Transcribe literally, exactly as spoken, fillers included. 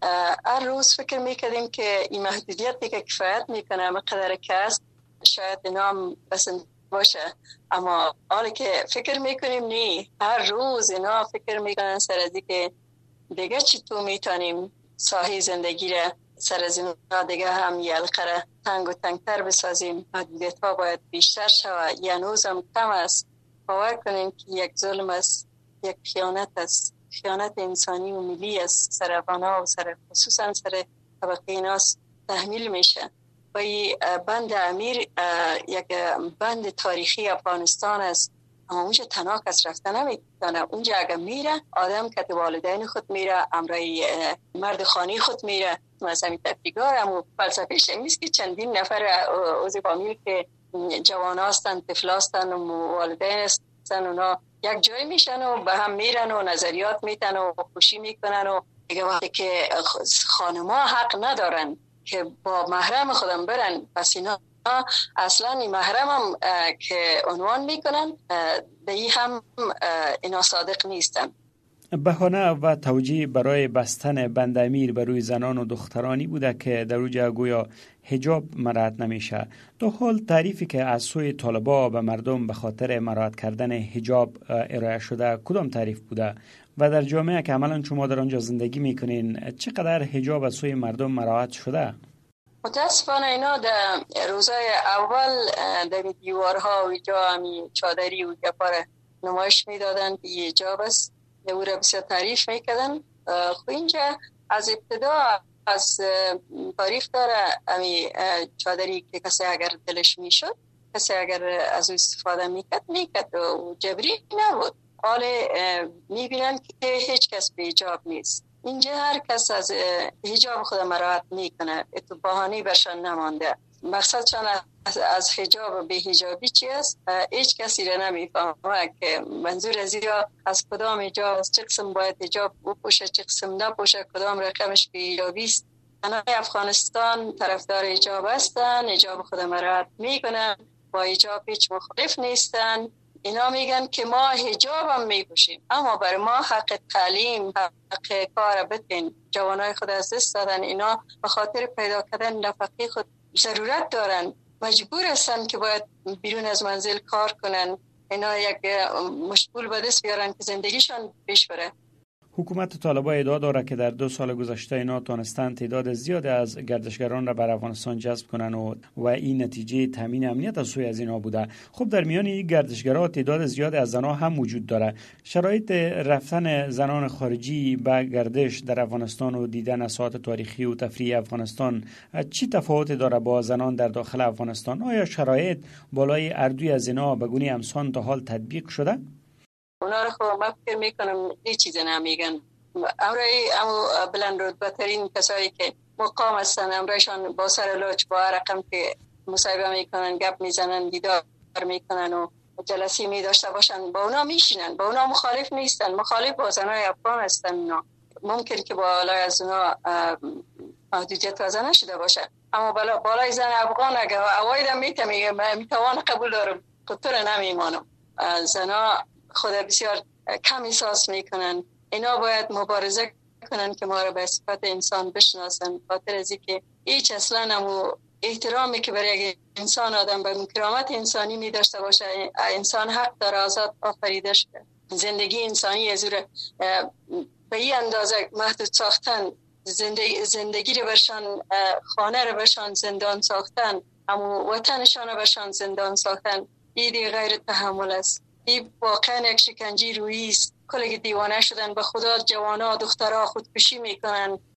هر روز فکر میکردیم که این محدودیت دیگه کفایت میکنه، اما قدر که هست شاید نام بسنده باشه، اما حالا که فکر میکنیم نه، هر روز اینا فکر میکنن سر از که دیگه چطور میتونیم ساحه زندگی را سر از اینا دیگه هم یلقره تنگ و تنگتر بسازیم، محدودیت ها باید بیشتر شود، یه هنوز هم کم است. باور کنیم که یک ظلم است، یک خیانت است، خیانت انسانی و ملی است سر افغان‌ها و سر خصوصا سر طبقه ناس تحمیل میشه. و این بند امیر یک بند تاریخی افغانستان است، اما اونجا تنها کس رفته نمیتونه. اونجا اگر میره آدم که والدین خود میره، امرای مرد خانی خود میره، مثلا تفریگار هم فلسفهش نیست که چندین نفر عضو فامیل که جوان هستن، طفل هستن و والدین هستن، اونا یک جای میشن و به هم میرن و نظریات میتن و خوشی میکنن و دیگه وقتی که خانم‌ها حق ندارن که با محرم خودم برن، پس اینا اصلا این محرم هم که عنوان میکنن به هم اینا صادق نیستن. بهانه و توجیه برای بستن بند امیر بر روی زنان و دخترانی بوده که در اوجه گویا حجاب مراعات نمیشه. در حال تعریفی که از سوی طالبا به مردم به خاطر مراعات کردن حجاب ارائه شده کدام تعریف بوده و در جامعه که عملا شما در آنجا زندگی میکنین چقدر حجاب از سوی مردم مراعات شده؟ متاسفانه اینا در روزای اول در دیوارها و جا همی چادری و گپار نمایش میدادن که یه حجاب است، او را بسیار تعریف میکردن. خب اینجا از ابتدا از تعریف داره همی چادری که کسی اگر دلش میشد، کسی اگر از او استفاده میکرد میکرد و جبری نبود. حال میبینن که هیچ کس به حجاب نیست. اینجا هر کس از حجاب خود مراعات میکنه، اتو بهانه‌ای برشان نمانده. مقصدشان از حجاب به حجابی چی است؟ هیچ کسی را نمیفهمه که منظور از یا از کدام حجاب است، چه قسم باید حجاب بپوشه، چه قسم نپوشه، کدام رقمش به حجابی است. زنان افغانستان طرفدار حجاب هستن، حجاب خود مراعات میکنن، با حجاب هیچ مخالف نیستن. اینا میگن که ما حجاب هم میپوشیم، اما برای ما حق تعلیم، حق کار بتین. جوانای خود از دست دادن، اینا به خاطر پیدا کردن نفقه خود ضرورت دارن، مجبور هستن که باید بیرون از منزل کار کنن. اینا یک مشغول به دست بیارن که زندگیشان پیش بره. حکومت طالبان ادعا دارد که در دو سال گذشته اینا تونستند تعداد زیادی از گردشگران را بر افغانستان جذب کنند و و این نتیجه تامین امنیت از سوی از اینا بوده. خب در میان این گردشگران تعداد زیادی از زنان هم وجود داره. شرایط رفتن زنان خارجی به گردش در افغانستان و دیدن اساطیر تاریخی و تفریحی افغانستان چی تفاوتی داره با زنان در داخل افغانستان؟ آیا شرایط بالای اردوی از اینا به گونه همسان تا حال تطبیق شده؟ اونا رو خب من فکر میکنم این چیزی نمیگن. امرای امو بلند رتبه ترین کسایی که مقام هستن، امرایشان با سر لوچ با رقم که مصاحبه میکنن، گپ میزنن، دیدار میکنن و جلسی میداشته باشن، با اونا میشینن، با اونا مخالف نیستن، مخالف با زنای افغان هستن. اونا ممکن که بالای از اونا محدودیت وضع نشده باشه، اما بالای زن افغان اگه اوایدم میتوان قبول دارم، خطور نمیمانم. زنا خود بسیار کم احساس میکنن. اینا باید مبارزه کنن که ما را به صفت انسان بشناسن، خاطر از اینکه هیچ اصلا هم احترامی که برای یک انسان آدم به کرامت انسانی می داشته باشه. انسان حق داره آزاد آفریده شده. زندگی انسانی از او به این اندازه محدود ساختن، زندگی زندگی رو برشان، خانه رو برشان زندان ساختن، اما وطنشان رو برشان زندان ساختن، این دیگه غیر تحمل است. این واقعا یک شکنجه روحی است. کلی دیوانه شدن به خدا، جوانا دخترها خودکشی میکنن،